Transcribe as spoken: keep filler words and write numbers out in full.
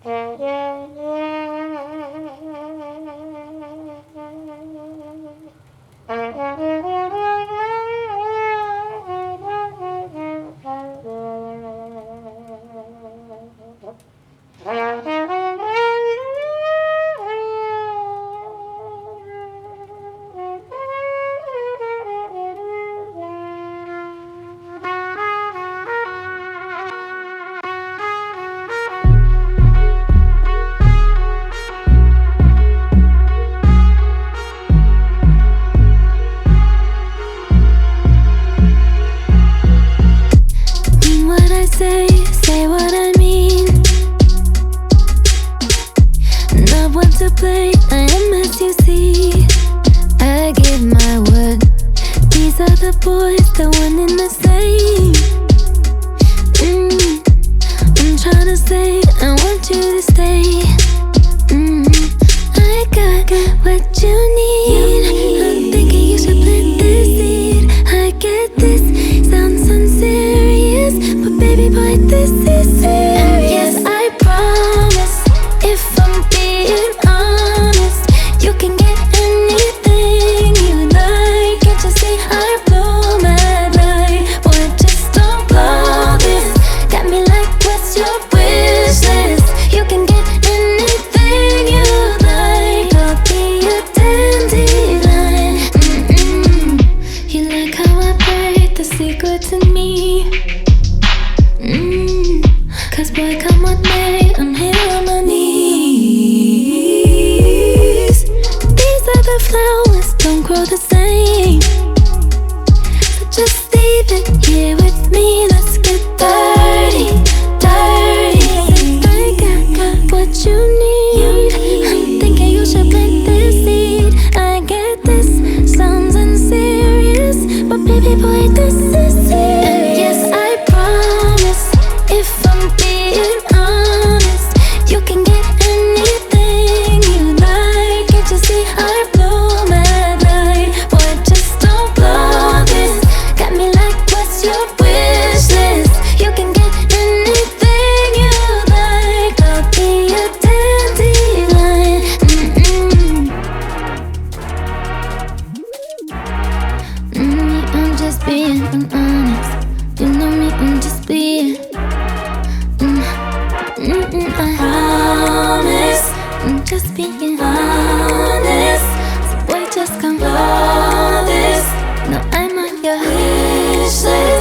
Say, say what I mean. Not one to play, I am as you see. I give my word. These are the boys, the one in the same. mm. I'm trying to say, I want you to stay. mm. I got what you need. I'm thinking you should plant this seed. I get this, sounds unserious, but baby boy, this is serious. And yes, I promise, if I'm being honest, you can get anything you like. Can't you see I blow my light? Boy, just don't blow this. Got me like, what's your wish list? You can get anything you like. I'll be a dandelion. Mm-mm. You like how I break the secret to me? Mm, Cause boy, come with me, I'm here on my knees. These are the flowers, don't grow the same. So just leave it here with me, let's get dirty, dirty. I got, got what you need. I'm thinking you should plant this seed. I get this, sounds unserious, but baby boy, this is serious. And yes, I promise, if I'm being honest, you can get anything you like. Can't you see I blow my light? Boy, just don't blow this. Got me like, what's your wish list? You can get anything you like. I'll be a dandelion. Mm-mm. Mm, I'm just being honest. You know me, I'm just being. Mm-mm, I promise, I'm just being honest. So boy, just come on this. No, I'm on your wish list.